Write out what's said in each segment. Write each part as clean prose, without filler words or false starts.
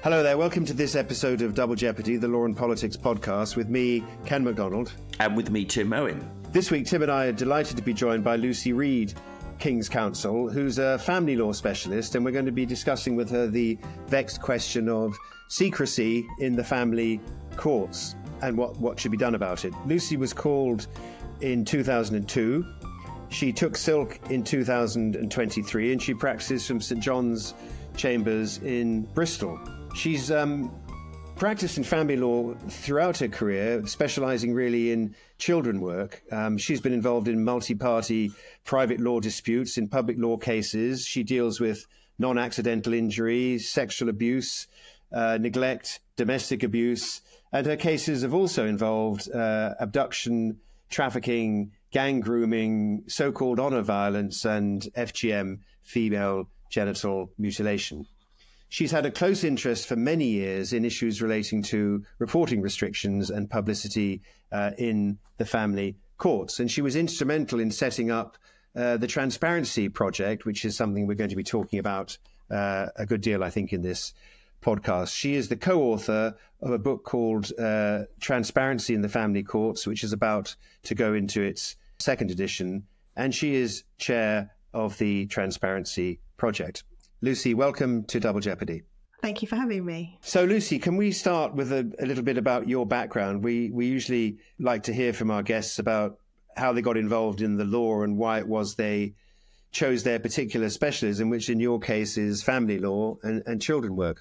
Hello there, welcome to this episode of Double Jeopardy, the Law and Politics podcast, with me, Ken MacDonald. And with me, Tim Owen. This week, Tim and I are delighted to be joined by Lucy Reid, King's Counsel, who's a family law specialist, and we're going to be discussing with her the vexed question of secrecy in the family courts and what should be done about it. Lucy was called in 2002. She took silk in 2023, and she practices from St John's Chambers in Bristol. She's practiced in family law throughout her career, specialising really in children work. She's been involved in multi-party private law disputes, in public law cases. She deals with non-accidental injury, sexual abuse, neglect, domestic abuse, and her cases have also involved abduction, trafficking, gang grooming, so-called honour violence, and FGM, female genital mutilation. She's had a close interest for many years in issues relating to reporting restrictions and publicity in the family courts. And she was instrumental in setting up the Transparency Project, which is something we're going to be talking about a good deal, I think, in this podcast. She is the co-author of a book called Transparency in the Family Courts, which is about to go into its second edition. And she is chair of the Transparency Project. Lucy, welcome to Double Jeopardy. Thank you for having me. So, Lucy, can we start with a little bit about your background? We usually like to hear from our guests about how they got involved in the law and why it was they chose their particular specialism, which in your case is family law and children work.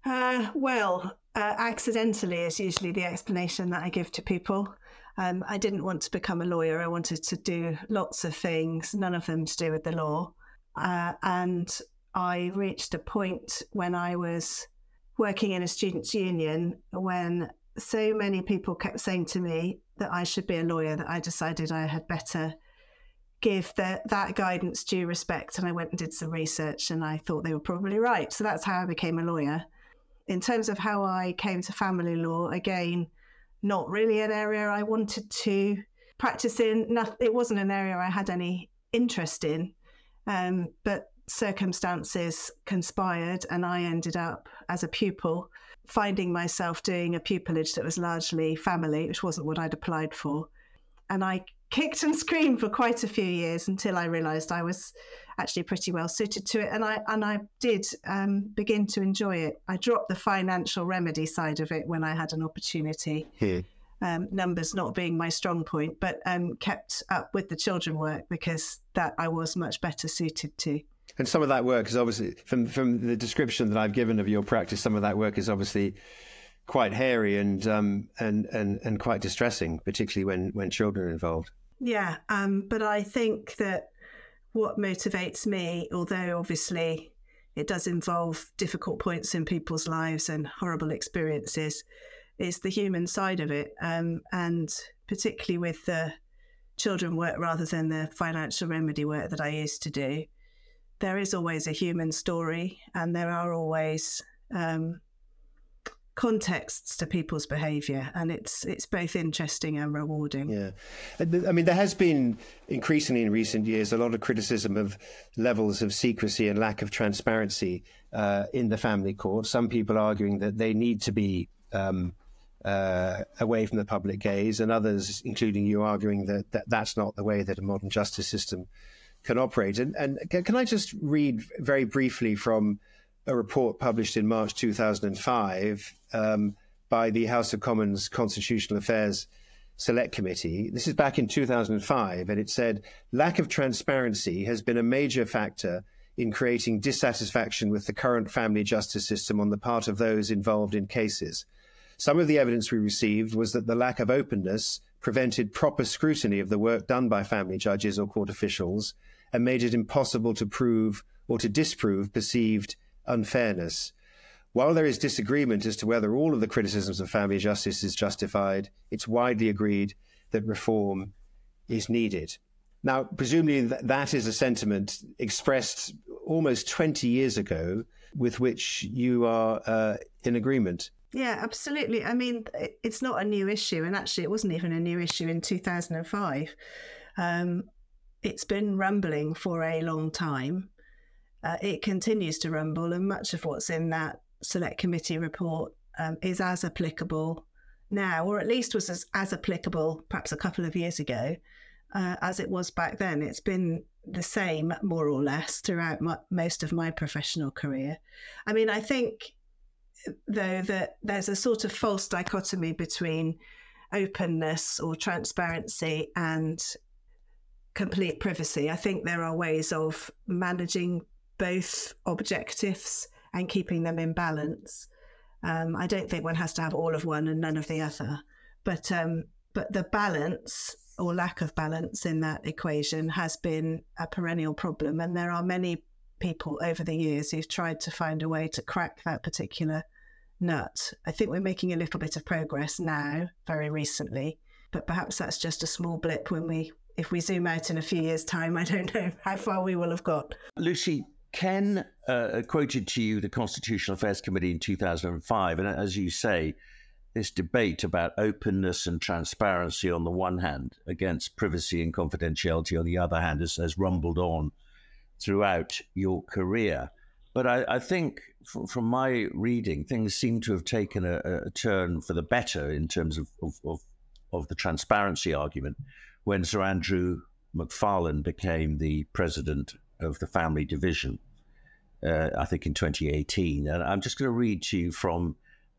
Accidentally is usually the explanation that I give to people. I didn't want to become a lawyer. I wanted to do lots of things, none of them to do with the law. And I reached a point when I was working in a students' union when so many people kept saying to me that I should be a lawyer that I decided I had better give that guidance due respect. And I went and did some research and I thought they were probably right. So that's how I became a lawyer. In terms of how I came to family law, again, not really an area I wanted to practice in. It wasn't an area I had any interest in, but circumstances conspired and I ended up as a pupil finding myself doing a pupillage that was largely family, which wasn't what I'd applied for. And I kicked and screamed for quite a few years until I realised I was actually pretty well suited to it. And I did begin to enjoy it. I dropped the financial remedy side of it when I had an opportunity. Numbers not being my strong point, but kept up with the children work because that I was much better suited to. And some of that work is obviously, from the description that I've given of your practice, some of that work is obviously quite hairy and quite distressing, particularly when children are involved. Yeah, but I think that what motivates me, although obviously it does involve difficult points in people's lives and horrible experiences, is the human side of it. And particularly with the children work rather than the financial remedy work that I used to do, there is always a human story and there are always contexts to people's behaviour, and it's both interesting and rewarding. Yeah. I mean, there has been increasingly in recent years a lot of criticism of levels of secrecy and lack of transparency in the family court. Some people arguing that they need to be away from the public gaze, and others, including you, arguing that that's not the way that a modern justice system can operate. And can I just read very briefly from a report published in March 2005 by the House of Commons Constitutional Affairs Select Committee. This is back in 2005, and it said, lack of transparency has been a major factor in creating dissatisfaction with the current family justice system on the part of those involved in cases. Some of the evidence we received was that the lack of openness prevented proper scrutiny of the work done by family judges or court officials and made it impossible to prove or to disprove perceived unfairness. While there is disagreement as to whether all of the criticisms of family justice is justified, it's widely agreed that reform is needed. Now, presumably that is a sentiment expressed almost 20 years ago with which you are in agreement. Yeah, absolutely. I mean, it's not a new issue, and actually it wasn't even a new issue in 2005. It's been rumbling for a long time. It continues to rumble, and much of what's in that Select Committee report is as applicable now, or at least was as applicable perhaps a couple of years ago, as it was back then. It's been the same, more or less, throughout most of my professional career. I mean, I think, though, that there's a sort of false dichotomy between openness or transparency and complete privacy. I think there are ways of managing both objectives and keeping them in balance. I don't think one has to have all of one and none of the other. But the balance or lack of balance in that equation has been a perennial problem. And there are many people over the years who've tried to find a way to crack that particular nut. I think we're making a little bit of progress now, very recently, but perhaps that's just a small blip if we zoom out in a few years' time. I don't know how far we will have got. Lucy, Ken quoted to you the Constitutional Affairs Committee in 2005, and as you say, this debate about openness and transparency on the one hand against privacy and confidentiality on the other hand has rumbled on throughout your career. But I think from my reading, things seem to have taken a turn for the better in terms of the transparency argument when Sir Andrew Macfarlane became the president of the Family Division, I think in 2018. And I'm just going to read to you from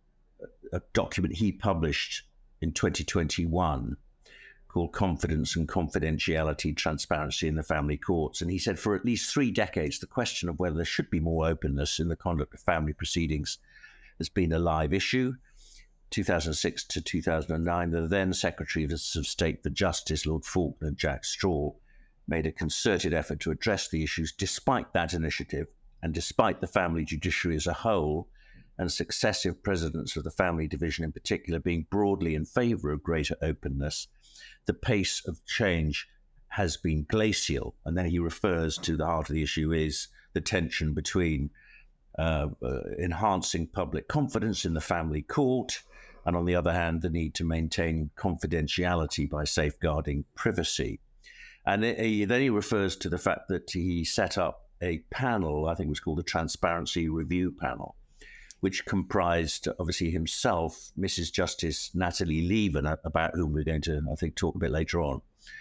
a document he published in 2021 called Confidence and Confidentiality, Transparency in the Family Courts. And he said, for at least 3 decades, the question of whether there should be more openness in the conduct of family proceedings has been a live issue. 2006 to 2009, the then Secretary of State for Justice, Lord Faulkner, Jack Straw, made a concerted effort to address the issues despite that initiative and despite the family judiciary as a whole and successive presidents of the Family Division in particular being broadly in favour of greater openness. The pace of change has been glacial. And then he refers to the heart of the issue is the tension between enhancing public confidence in the family court and, on the other hand, the need to maintain confidentiality by safeguarding privacy. And then he refers to the fact that he set up a panel, I think it was called the Transparency Review Panel, which comprised, obviously, himself, Mrs. Justice Natalie Leven, about whom we're going to, I think, talk a bit later on,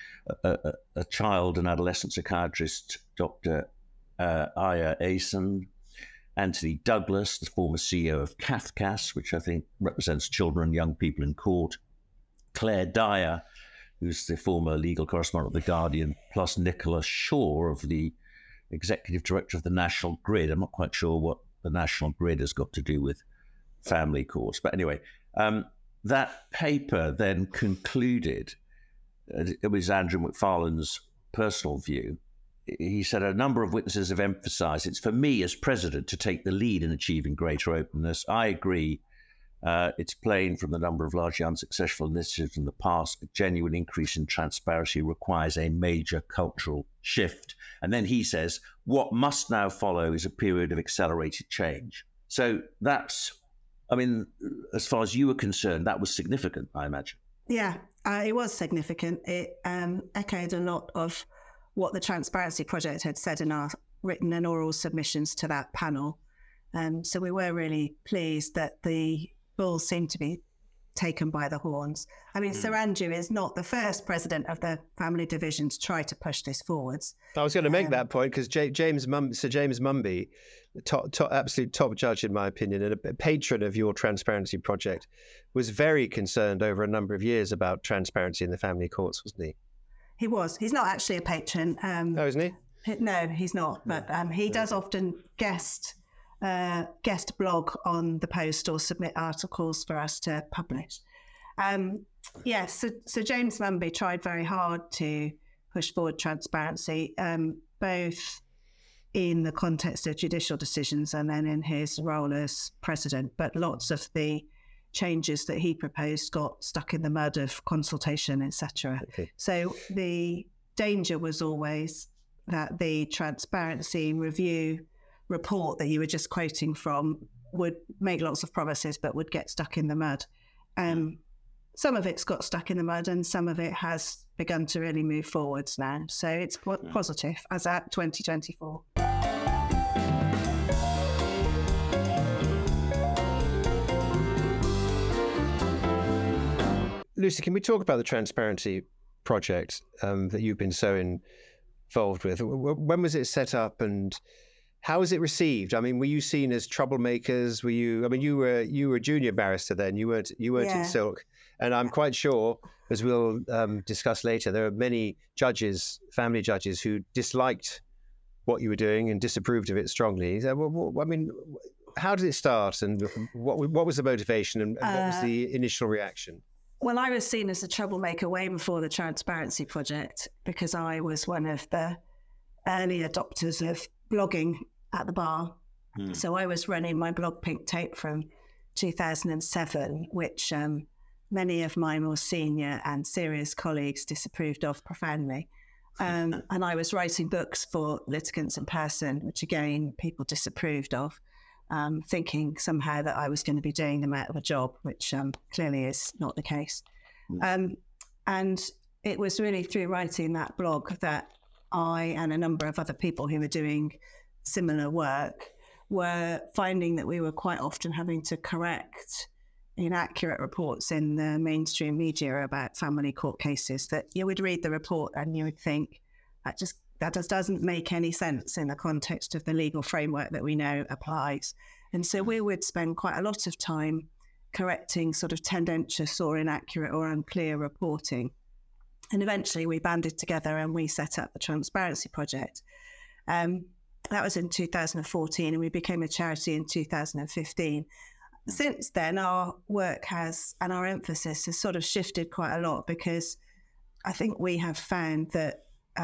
a child and adolescent psychiatrist, Dr. Aya Asen, Anthony Douglas, the former CEO of CAFCAS, which I think represents children and young people in court, Claire Dyer, who's the former legal correspondent of The Guardian, plus Nicola Shaw, of the executive director of the National Grid. I'm not quite sure what the National Grid has got to do with family courts. But anyway, that paper then concluded, it was Andrew Macfarlane's personal view. He said, a number of witnesses have emphasised it's for me as president to take the lead in achieving greater openness. I agree. It's plain from the number of largely unsuccessful initiatives in the past, a genuine increase in transparency requires a major cultural shift. And then he says, what must now follow is a period of accelerated change. So that's, I mean, as far as you were concerned, that was significant, I imagine. Yeah, it was significant. It echoed a lot of what the Transparency Project had said in our written and oral submissions to that panel. So we were really pleased that the bull seemed to be taken by the horns. I mean, Sir Andrew is not the first president of the Family Division to try to push this forwards. I was going to make that point because Sir James Mumby, absolute top judge in my opinion, and a patron of your Transparency Project, was very concerned over a number of years about transparency in the family courts, wasn't he? He was. He's not actually a patron. Oh, isn't he? No, he's not. But he does often guest blog on the Post or submit articles for us to publish. So James Mumby tried very hard to push forward transparency, both in the context of judicial decisions and then in his role as president. But lots of the changes that he proposed got stuck in the mud of consultation, etc. Okay. So the danger was always that the Transparency Review report that you were just quoting from would make lots of promises but would get stuck in the mud. Some of it's got stuck in the mud and some of it has begun to really move forwards now. So it's positive as at 2024. Lucy, can we talk about the Transparency Project that you've been so involved with? When was it set up, and how was it received? I mean, were you seen as troublemakers? Were you? I mean, you were a junior barrister then. You weren't in Silk, and I'm quite sure, as we'll discuss later, there are many judges, family judges, who disliked what you were doing and disapproved of it strongly. So, I mean, how did it start, and what was the motivation, and what was the initial reaction? Well, I was seen as a troublemaker way before the Transparency Project, because I was one of the early adopters of blogging at the bar. So I was running my blog Pink Tape from 2007, which many of my more senior and serious colleagues disapproved of profoundly. And I was writing books for litigants in person, which again, people disapproved of, thinking somehow that I was going to be doing them out of a job, which clearly is not the case. And it was really through writing that blog that I and a number of other people who were doing similar work were finding that we were quite often having to correct inaccurate reports in the mainstream media about family court cases, that you would read the report and you would think that just doesn't make any sense in the context of the legal framework that we know applies. And so we would spend quite a lot of time correcting sort of tendentious or inaccurate or unclear reporting. And eventually we banded together and we set up the Transparency Project. That was in 2014, and we became a charity in 2015. Since then, our work and our emphasis has sort of shifted quite a lot, because I think we have found that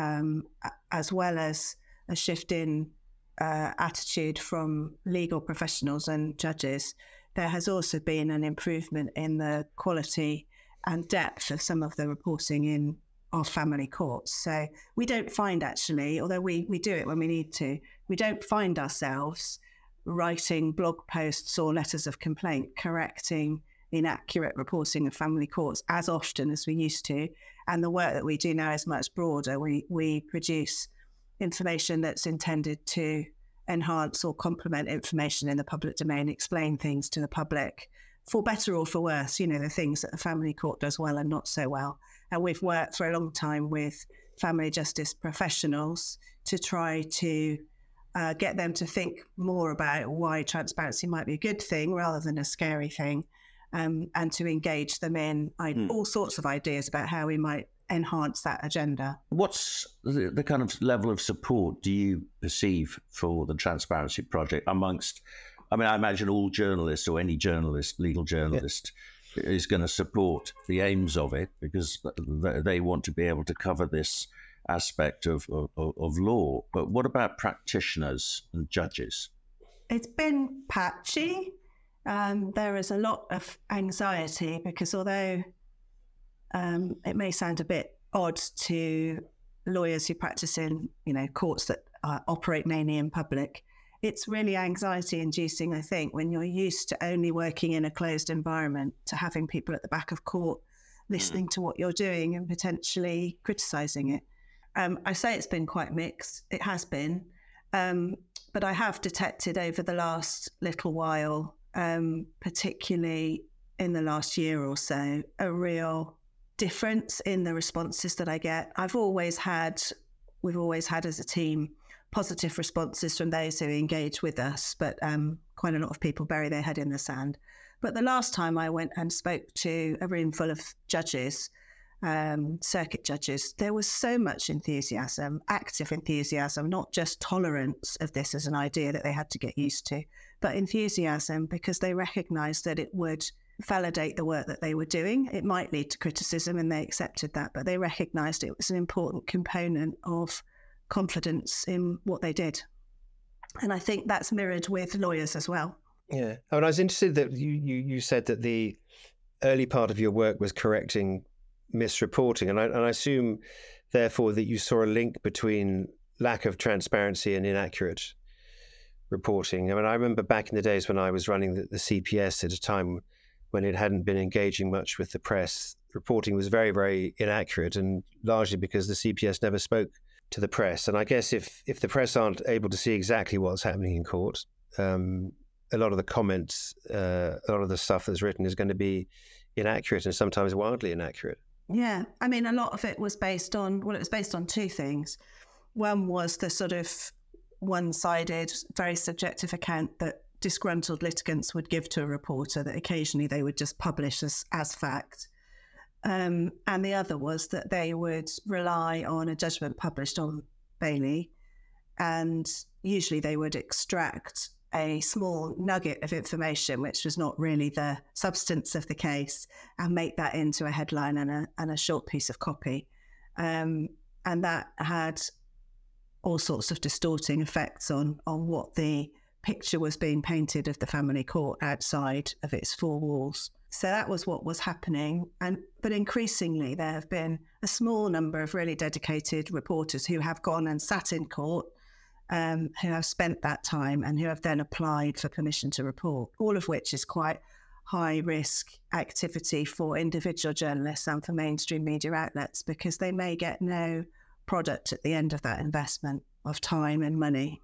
as well as a shift in attitude from legal professionals and judges, there has also been an improvement in the quality and depth of some of the reporting in our family courts. So we don't find, actually, although we do it when we need to, we don't find ourselves writing blog posts or letters of complaint correcting inaccurate reporting of family courts as often as we used to. And the work that we do now is much broader. We produce information that's intended to enhance or complement information in the public domain, explain things to the public, for better or for worse, the things that the family court does well and not so well. And we've worked for a long time with family justice professionals to try to get them to think more about why transparency might be a good thing rather than a scary thing, and to engage them in all sorts of ideas about how we might enhance that agenda. What's the kind of level of support do you perceive for the Transparency Project amongst, I imagine all journalists or any journalist, legal journalist, is going to support the aims of it, because they want to be able to cover this aspect of law. But what about practitioners and judges? It's been patchy. There is a lot of anxiety, because although it may sound a bit odd to lawyers who practice in courts that operate mainly in public, it's really anxiety inducing, I think, when you're used to only working in a closed environment, to having people at the back of court listening to what you're doing and potentially criticising it. I say it's been quite mixed. It has been. But I have detected over the last little while, particularly in the last year or so, a real difference in the responses that I get. We've always had as a team positive responses from those who engage with us, but quite a lot of people bury their head in the sand. But the last time I went and spoke to a room full of judges, circuit judges, there was so much enthusiasm, active enthusiasm, not just tolerance of this as an idea that they had to get used to, but enthusiasm because they recognised that it would validate the work that they were doing. It might lead to criticism, and they accepted that, but they recognised it was an important component of confidence in what they did. And I think that's mirrored with lawyers as well. Yeah. I was interested that you said that the early part of your work was correcting misreporting, and I assume, therefore, that you saw a link between lack of transparency and inaccurate reporting. I remember back in the days when I was running the CPS at a time when it hadn't been engaging much with the press, reporting was very, very inaccurate, and largely because the CPS never spoke to the press. And I guess if the press aren't able to see exactly what's happening in court, a lot of the comments, a lot of the stuff that's written is going to be inaccurate and sometimes wildly inaccurate. Yeah, I mean, a lot of it was based on, well, it was based on two things. One was the sort of one-sided, very subjective account that disgruntled litigants would give to a reporter that occasionally they would just publish as fact. And the other was that they would rely on a judgment published on Bailey, and usually they would extract a small nugget of information, which was not really the substance of the case, and make that into a headline and a short piece of copy. And that had all sorts of distorting effects on what the picture was being painted of the family court outside of its four walls. So that was what was happening. But increasingly, there have been a small number of really dedicated reporters who have gone and sat in court, who have spent that time and who have then applied for permission to report, all of which is quite high risk activity for individual journalists and for mainstream media outlets, because they may get no product at the end of that investment of time and money.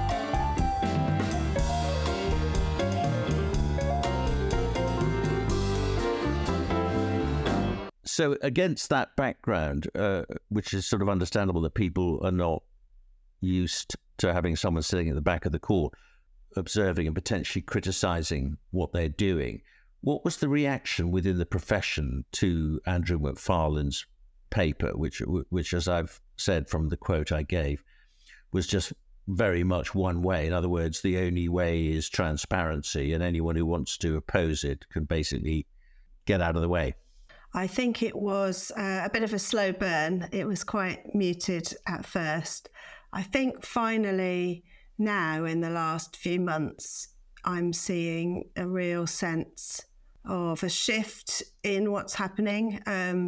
So against that background, which is sort of understandable that people are not used to having someone sitting at the back of the court observing and potentially criticising what they're doing, what was the reaction within the profession to Andrew Macfarlane's paper, which, as I've said from the quote I gave, was just very much one way? In other words, the only way is transparency, and anyone who wants to oppose it can basically get out of the way. I think it was a bit of a slow burn. It was quite muted at first. I think finally now, in the last few months, I'm seeing a real sense of a shift in what's happening.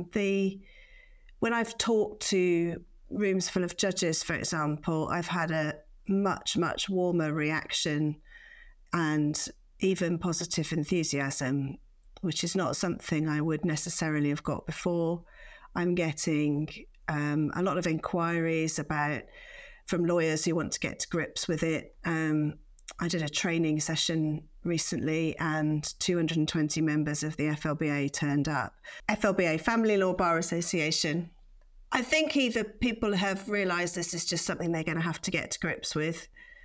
When I've talked to rooms full of judges, for example, I've had a much, much warmer reaction and even positive enthusiasm, which is not something I would necessarily have got before. I'm getting a lot of inquiries from lawyers who want to get to grips with it. I did a training session recently and 220 members of the FLBA turned up. FLBA, Family Law Bar Association. I think either people have realised this is just something they're going to have to get to grips with,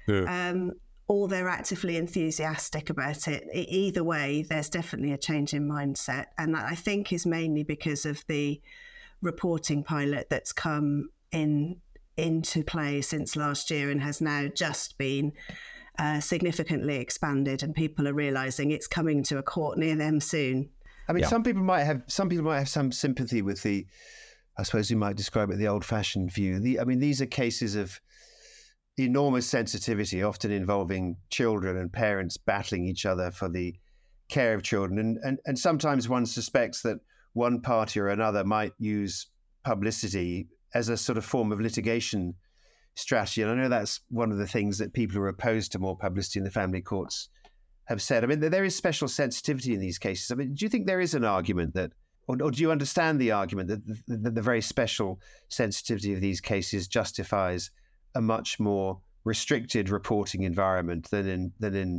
or they're actively enthusiastic about it. Either way, there's definitely a change in mindset. And that, I think, is mainly because of the reporting pilot that's come into play since last year and has now just been significantly expanded, and people are realising it's coming to a court near them soon. I mean, some people might have some sympathy with the, I suppose you might describe it, the old-fashioned view. These are cases of enormous sensitivity, often involving children and parents battling each other for the care of children. And sometimes one suspects that one party or another might use publicity as a sort of form of litigation strategy. And I know that's one of the things that people who are opposed to more publicity in the family courts have said. I mean, there is special sensitivity in these cases. I mean, do you think there is an argument that, or do you understand the argument that the very special sensitivity of these cases justifies a much more restricted reporting environment than in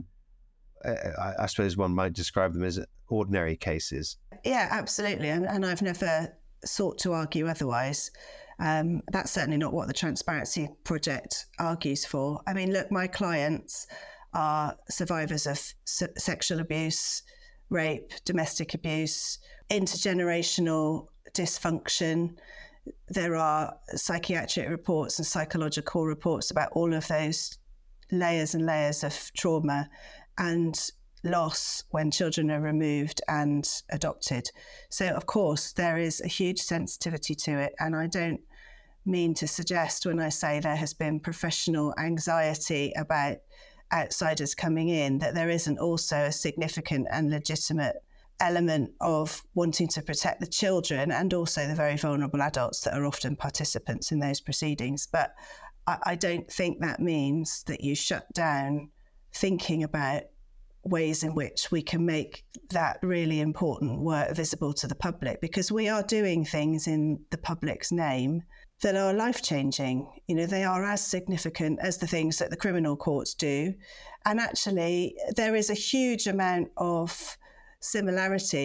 I suppose one might describe them as ordinary cases? Yeah, absolutely. And I've never sought to argue otherwise. That's certainly not what the Transparency Project argues for. I mean, look, my clients are survivors of sexual abuse, rape, domestic abuse, intergenerational dysfunction. There are psychiatric reports and psychological reports about all of those layers and layers of trauma and loss when children are removed and adopted. So, of course, there is a huge sensitivity to it. And I don't mean to suggest when I say there has been professional anxiety about outsiders coming in, that there isn't also a significant and legitimate element of wanting to protect the children and also the very vulnerable adults that are often participants in those proceedings. But I don't think that means that you shut down thinking about ways in which we can make that really important work visible to the public, because we are doing things in the public's name that are life-changing. You know, they are as significant as the things that the criminal courts do. And actually, there is a huge amount of similarity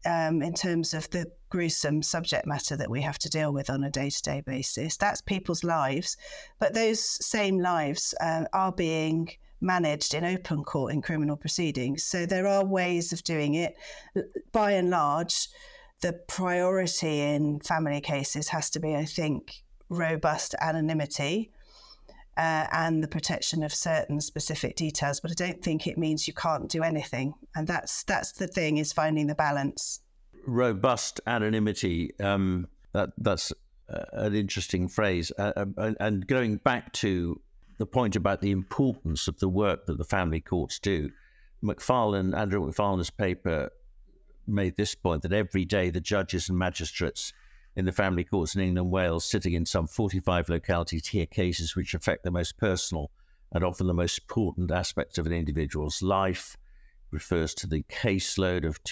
in terms of the gruesome subject matter that we have to deal with on a day-to-day basis. That's people's lives, but those same lives are being managed in open court in criminal proceedings. So there are ways of doing it. By and large, the priority in family cases has to be, I think, robust anonymity and the protection of certain specific details. But I don't think it means you can't do anything. And that's the thing, is finding the balance. Robust anonymity, that's an interesting phrase. And going back to the point about the importance of the work that the family courts do, Andrew Macfarlane's paper made this point, that every day the judges and magistrates in the family courts in England and Wales, sitting in some 45 localities, hear cases which affect the most personal and often the most important aspects of an individual's life. Refers to the caseload of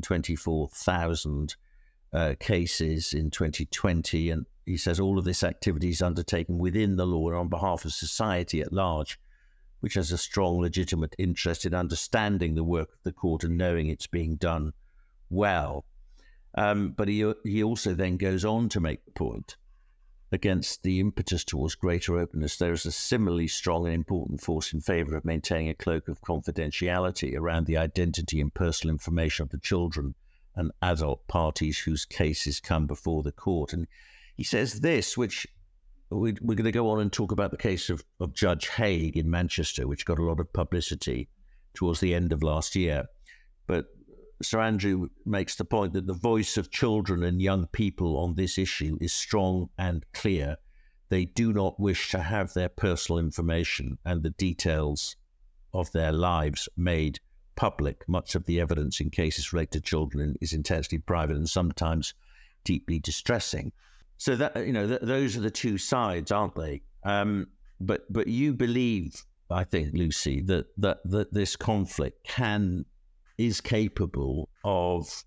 224,000 cases in 2020. And he says all of this activity is undertaken within the law and on behalf of society at large, which has a strong legitimate interest in understanding the work of the court and knowing it's being done well. But he also then goes on to make the point, against the impetus towards greater openness, there is a similarly strong and important force in favour of maintaining a cloak of confidentiality around the identity and personal information of the children and adult parties whose cases come before the court. And he says this, which we're going to go on and talk about the case of Judge Haig in Manchester, which got a lot of publicity towards the end of last year. But Sir Andrew makes the point that the voice of children and young people on this issue is strong and clear. They do not wish to have their personal information and the details of their lives made public. Much of the evidence in cases related to children is intensely private and sometimes deeply distressing. So that, those are the two sides, aren't they? But you believe, I think, Lucy, that this conflict is capable of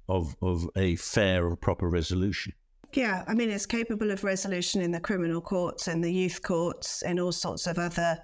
a fair and proper resolution. Yeah, I mean, it's capable of resolution in the criminal courts and the youth courts and all sorts of other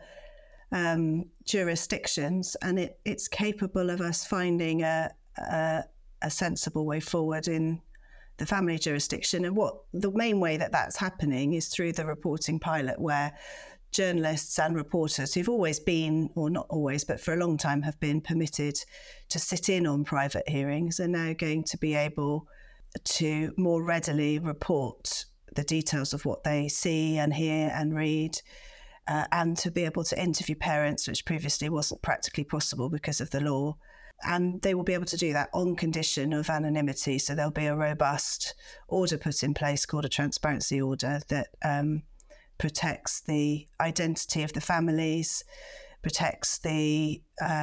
jurisdictions, and it's capable of us finding a sensible way forward in the family jurisdiction. And what the main way that that's happening is through the reporting pilot, where journalists and reporters who've always been, or not always, but for a long time have been permitted to sit in on private hearings, are now going to be able to more readily report the details of what they see and hear and read, and to be able to interview parents, which previously wasn't practically possible because of the law. And they will be able to do that on condition of anonymity. So there'll be a robust order put in place called a transparency order that protects the identity of the families, protects the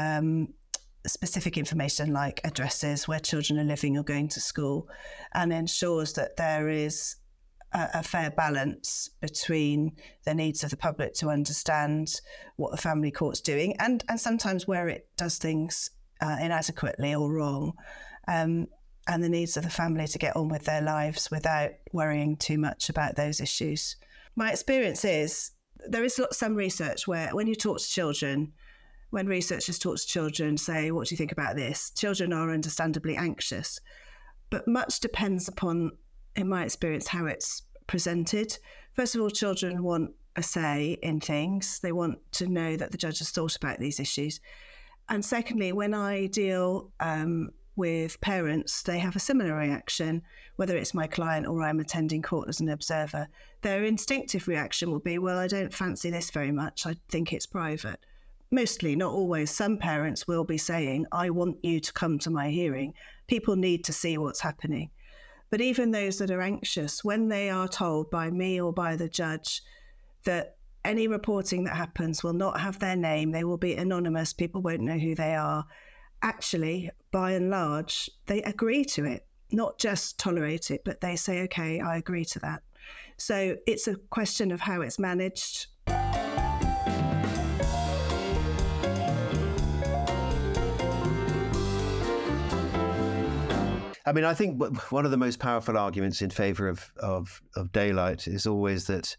specific information like addresses where children are living or going to school, and ensures that there is a fair balance between the needs of the public to understand what the family court's doing and sometimes where it does things inadequately or wrong, and the needs of the family to get on with their lives without worrying too much about those issues. My experience is there is some research where when you talk to children, when researchers talk to children, say, what do you think about this? Children are understandably anxious, but much depends upon, in my experience, how it's presented. First of all, children want a say in things. They want to know that the judge has thought about these issues. And secondly, when I deal with parents, they have a similar reaction, whether it's my client or I'm attending court as an observer. Their instinctive reaction will be, well, I don't fancy this very much. I think it's private. Mostly, not always. Some parents will be saying, I want you to come to my hearing. People need to see what's happening. But even those that are anxious, when they are told by me or by the judge that any reporting that happens will not have their name, they will be anonymous, people won't know who they are, actually, by and large, they agree to it, not just tolerate it, but they say, okay, I agree to that. So it's a question of how it's managed. I mean, I think one of the most powerful arguments in favour of daylight is always that,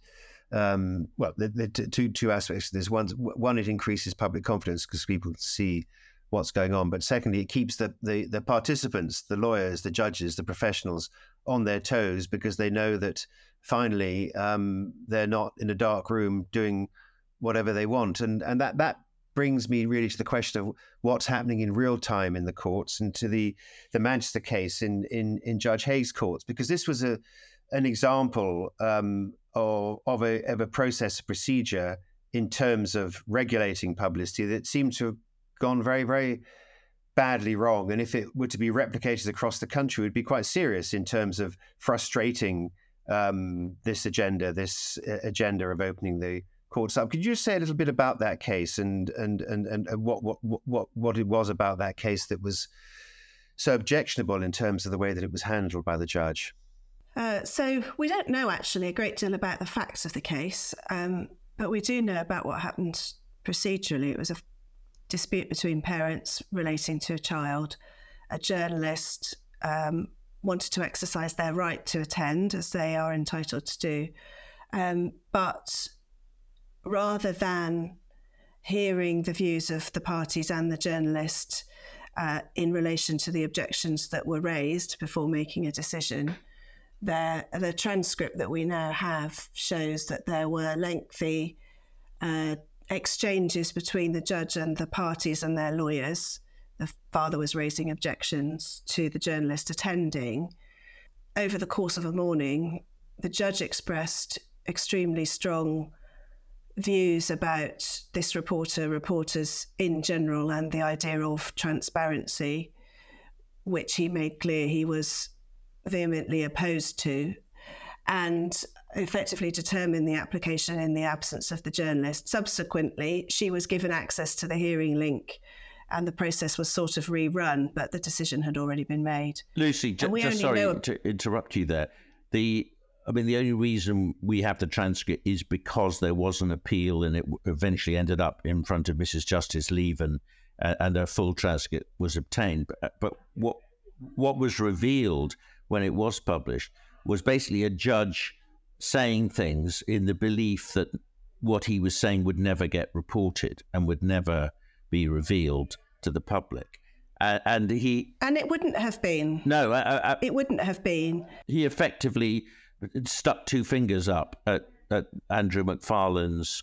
the two aspects of this. One, it increases public confidence because people see what's going on. But secondly, it keeps the participants, the lawyers, the judges, the professionals on their toes, because they know that finally they're not in a dark room doing whatever they want. And that brings me really to the question of what's happening in real time in the courts, and to the Manchester case in Judge Haig's courts, because this was an example of a process, a procedure in terms of regulating publicity that seemed to have gone very, very badly wrong. And if it were to be replicated across the country, it would be quite serious in terms of frustrating this agenda of opening the courts up. Could you just say a little bit about that case and what it was about that case that was so objectionable in terms of the way that it was handled by the judge? So we don't know actually a great deal about the facts of the case, but we do know about what happened procedurally. It was a dispute between parents relating to a child. A journalist wanted to exercise their right to attend, as they are entitled to do, but rather than hearing the views of the parties and the journalist in relation to the objections that were raised before making a decision, the transcript that we now have shows that there were lengthy exchanges between the judge and the parties and their lawyers. The father was raising objections to the journalist attending. Over the course of a morning, the judge expressed extremely strong views about this reporters in general, and the idea of transparency, which he made clear he was vehemently opposed to, and effectively determined the application in the absence of the journalist. Subsequently, she was given access to the hearing link and the process was sort of rerun, but the decision had already been made. Lucy, just sorry to interrupt you there. The only reason we have the transcript is because there was an appeal and it eventually ended up in front of Mrs. Justice Leven, and a full transcript was obtained. But what was revealed when it was published was basically a judge saying things in the belief that what he was saying would never get reported and would never be revealed to the public. And it wouldn't have been. No. It wouldn't have been. He effectively stuck two fingers up at Andrew Macfarlane's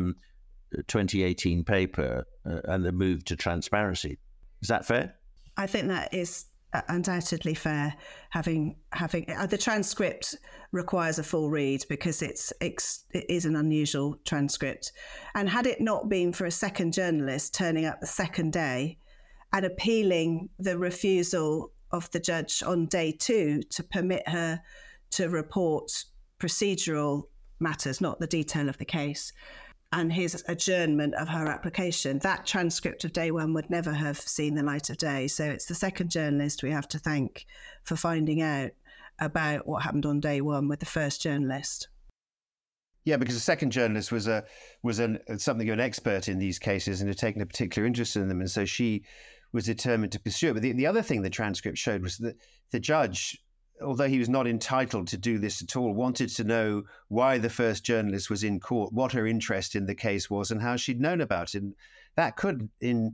2018 paper and the move to transparency. Is that fair? I think that is undoubtedly fair. Having the transcript requires a full read because it is an unusual transcript, and had it not been for a second journalist turning up the second day and appealing the refusal of the judge on day 2 to permit her to report procedural matters, not the detail of the case, and his adjournment of her application, that transcript of day 1 would never have seen the light of day. So it's the second journalist we have to thank for finding out about what happened on day 1 with the first journalist. Yeah, because the second journalist was something of an expert in these cases and had taken a particular interest in them, and so she was determined to pursue it. But the other thing the transcript showed was that the judge, although he was not entitled to do this at all, wanted to know why the first journalist was in court, what her interest in the case was, and how she'd known about it. And that could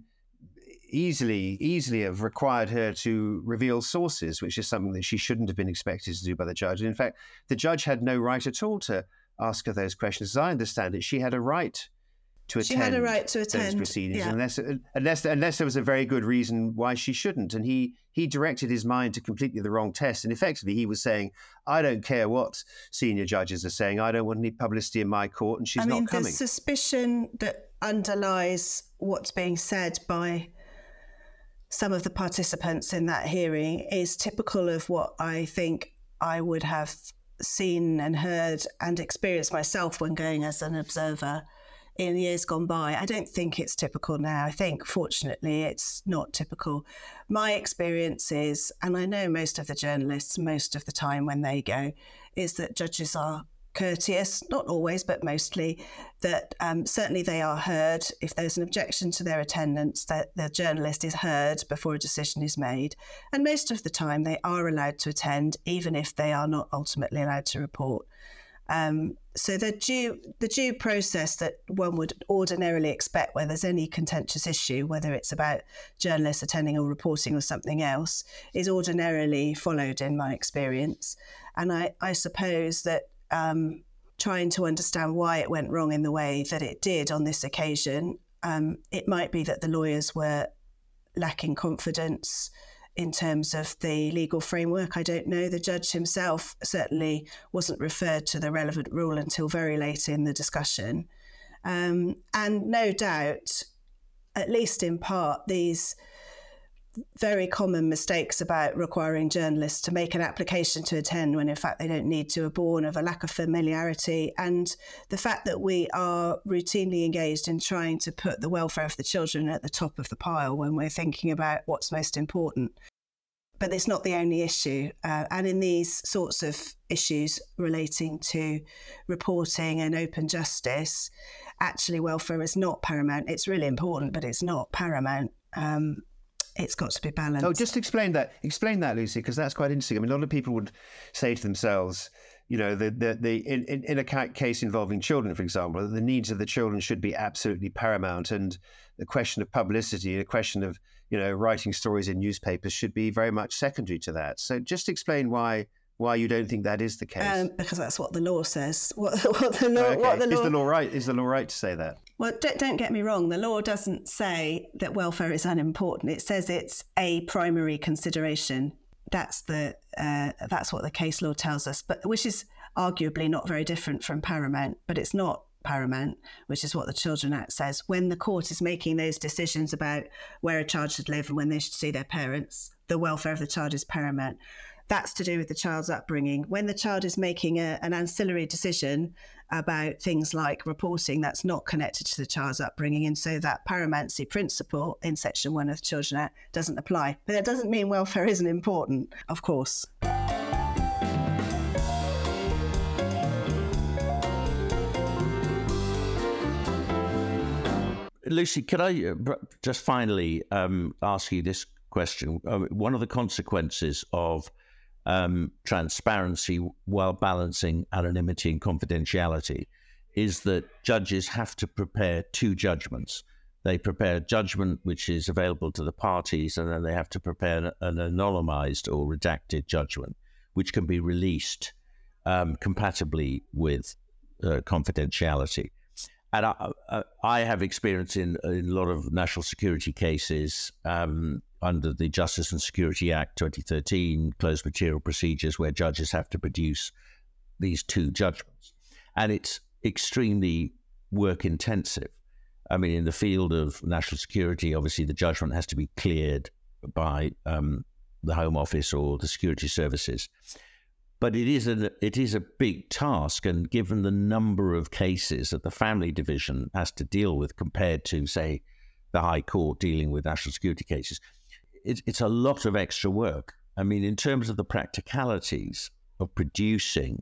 easily have required her to reveal sources, which is something that she shouldn't have been expected to do by the judge. And in fact, the judge had no right at all to ask her those questions. As I understand it, she had a right to attend. She had a right to attend those proceedings, yeah. unless there was a very good reason why she shouldn't. And he directed his mind to completely the wrong test. And effectively, he was saying, I don't care what senior judges are saying. I don't want any publicity in my court, and she's not coming. The suspicion that underlies what's being said by some of the participants in that hearing is typical of what I think I would have seen and heard and experienced myself when going as an observer in years gone by. I don't think it's typical now. I think, fortunately, it's not typical. My experience is, and I know most of the journalists, most of the time when they go, is that judges are courteous, not always, but mostly, that certainly they are heard. If there's an objection to their attendance, that the journalist is heard before a decision is made. And most of the time they are allowed to attend, even if they are not ultimately allowed to report. So the due process that one would ordinarily expect where there's any contentious issue, whether it's about journalists attending or reporting or something else, is ordinarily followed in my experience. And I suppose that trying to understand why it went wrong in the way that it did on this occasion, it might be that the lawyers were lacking confidence in terms of the legal framework. I don't know. The judge himself certainly wasn't referred to the relevant rule until very late in the discussion. And no doubt, at least in part, these very common mistakes about requiring journalists to make an application to attend when in fact they don't need to are born of a lack of familiarity, and the fact that we are routinely engaged in trying to put the welfare of the children at the top of the pile when we're thinking about what's most important. But it's not the only issue. And in these sorts of issues relating to reporting and open justice, actually welfare is not paramount. It's really important, but it's not paramount. It's got to be balanced. Oh, just explain that. Explain that, Lucy, because that's quite interesting. I mean, a lot of people would say to themselves, you know, in a case involving children, for example, the needs of the children should be absolutely paramount, and the question of publicity, the question of, you know, writing stories in newspapers should be very much secondary to that. So just explain why you don't think that is the case. Because that's what the law says. What the law Is the law right to say that? Well, don't get me wrong. The law doesn't say that welfare is unimportant. It says it's a primary consideration. That's what the case law tells us, but which is arguably not very different from paramount. But it's not paramount, which is what the Children Act says. When the court is making those decisions about where a child should live and when they should see their parents, the welfare of the child is paramount. That's to do with the child's upbringing. When the child is making an ancillary decision about things like reporting, that's not connected to the child's upbringing. And so that paramountcy principle in Section 1 of the Children Act doesn't apply. But that doesn't mean welfare isn't important, of course. Lucy, could I just finally ask you this question? One of the consequences of transparency while balancing anonymity and confidentiality is that judges have to prepare two judgments. They prepare a judgment which is available to the parties, and then they have to prepare an anonymized or redacted judgment, which can be released compatibly with confidentiality. And I have experience in a lot of national security cases under the Justice and Security Act 2013, closed material procedures, where judges have to produce these two judgments. And it's extremely work intensive. I mean, in the field of national security, obviously the judgment has to be cleared by the Home Office or the security services. But it is a big task, and given the number of cases that the family division has to deal with compared to, say, the High Court dealing with national security cases, it's a lot of extra work. I mean, in terms of the practicalities of producing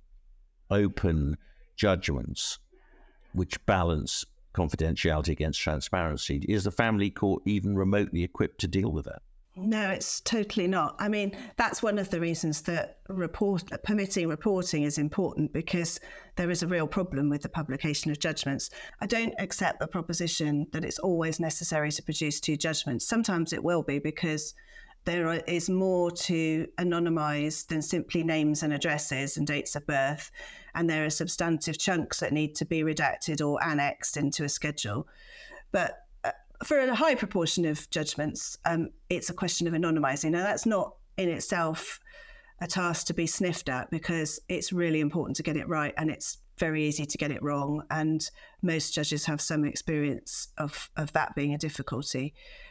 open judgments which balance confidentiality against transparency, is the family court even remotely equipped to deal with that? No, it's totally not. I mean, that's one of the reasons that permitting reporting is important, because there is a real problem with the publication of judgments. I don't accept the proposition that it's always necessary to produce two judgments. Sometimes it will be, because there is more to anonymise than simply names and addresses and dates of birth. And there are substantive chunks that need to be redacted or annexed into a schedule. But for a high proportion of judgments, it's a question of anonymising. Now, that's not in itself a task to be sniffed at, because it's really important to get it right, and it's very easy to get it wrong. And most judges have some experience of that being a difficulty.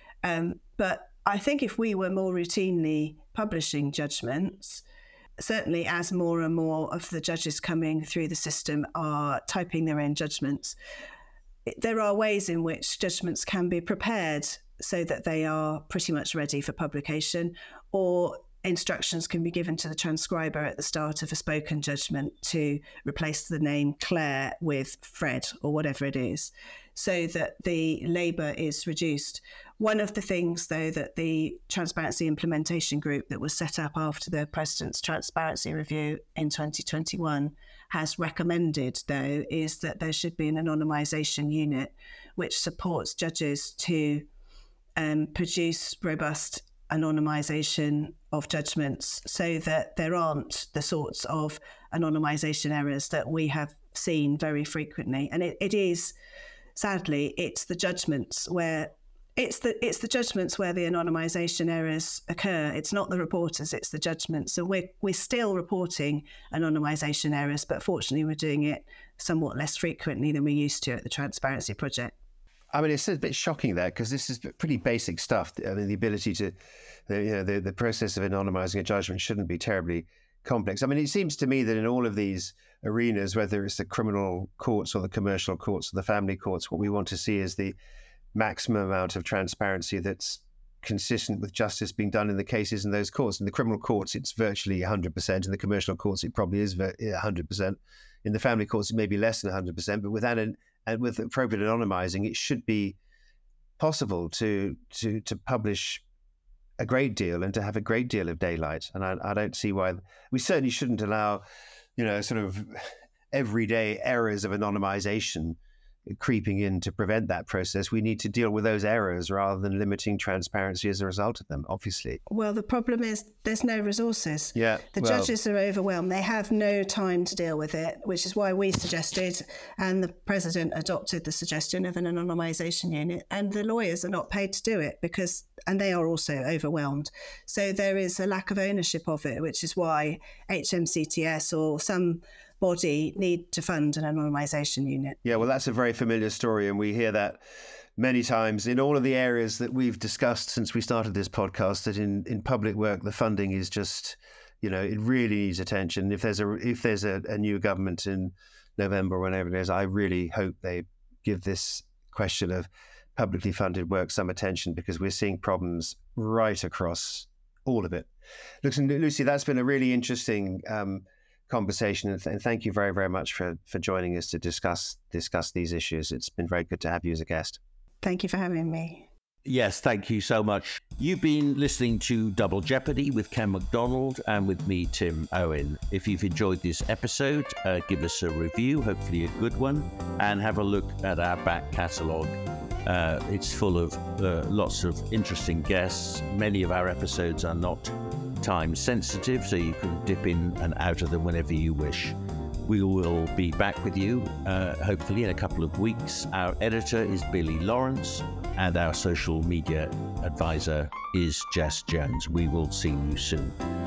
But I think if we were more routinely publishing judgments, certainly as more and more of the judges coming through the system are typing their own judgments, there are ways in which judgments can be prepared so that they are pretty much ready for publication, or instructions can be given to the transcriber at the start of a spoken judgment to replace the name Claire with Fred or whatever it is. so that the labour is reduced. One of the things, though, that the Transparency Implementation Group that was set up after the President's Transparency Review in 2021 has recommended, though, is that there should be an anonymisation unit which supports judges to produce robust anonymisation of judgments so that there aren't the sorts of anonymisation errors that we have seen very frequently. And it is, sadly, it's the judgments where the judgments where the anonymisation errors occur. It's not the reporters, it's the judgments. So we're still reporting anonymisation errors, but fortunately we're doing it somewhat less frequently than we used to at the Transparency Project. I mean, it's a bit shocking there because this is pretty basic stuff. I mean, the ability to, the process of anonymising a judgment shouldn't be terribly complex. I mean, it seems to me that in all of these arenas, whether it's the criminal courts or the commercial courts or the family courts, what we want to see is the maximum amount of transparency that's consistent with justice being done in the cases in those courts. In the criminal courts, it's virtually 100%. In the commercial courts, it probably is 100%. In the family courts, it may be less than 100%. But with appropriate anonymising, it should be possible to publish a great deal and to have a great deal of daylight. And I don't see why we certainly shouldn't allow, sort of everyday errors of anonymisation creeping in to prevent that process. We need to deal with those errors rather than limiting transparency as a result of them, obviously. Well, the problem is there's no resources. Yeah, judges are overwhelmed. They have no time to deal with it, which is why we suggested, and the President adopted the suggestion of an anonymisation unit, and the lawyers are not paid to do it and they are also overwhelmed. So there is a lack of ownership of it, which is why HMCTS or some body need to fund an anonymisation unit. Yeah, well, that's a very familiar story, and we hear that many times in all of the areas that we've discussed since we started this podcast, that in public work, the funding is just, it really needs attention. If there's a new government in November or whenever it is, I really hope they give this question of publicly funded work some attention, because we're seeing problems right across all of it. Listen, Lucy, that's been a really interesting conversation, and thank you very, very much for joining us to discuss these issues. It's been very good to have you as a guest. Thank you for having me. Yes, thank you so much. You've been listening to Double Jeopardy with Ken MacDonald and with me, Tim Owen. If you've enjoyed this episode, give us a review, hopefully a good one, and have a look at our back catalogue. It's full of lots of interesting guests. Many of our episodes are not time sensitive, so you can dip in and out of them whenever you wish. We will be back with you hopefully in a couple of weeks. Our editor is Billy Lawrence and our social media advisor is Jess Jones. We will see you soon.